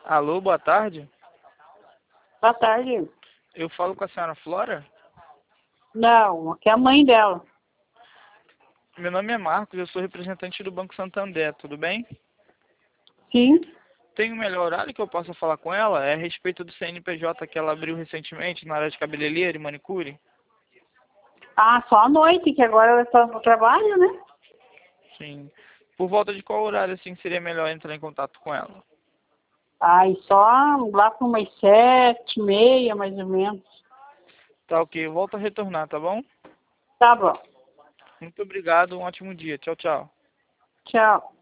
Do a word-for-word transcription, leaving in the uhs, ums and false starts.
Alô, boa tarde. Boa tarde. Eu falo com a senhora Flora? Não, aqui é a mãe dela. Meu nome é Marcos, eu sou representante do Banco Santander, tudo bem? Sim. Tem um melhor horário que eu possa falar com ela? É a respeito do C N P J que ela abriu recentemente na área de cabeleireiro e manicure? Ah, só à noite, que agora ela está no trabalho, né? Sim. Por volta de qual horário, assim, seria melhor entrar em contato com ela? Ah, e só lá para umas sete, meia, mais ou menos. Tá ok, volto a retornar, tá bom? Tá bom. Muito obrigado, um ótimo dia. Tchau, tchau. Tchau.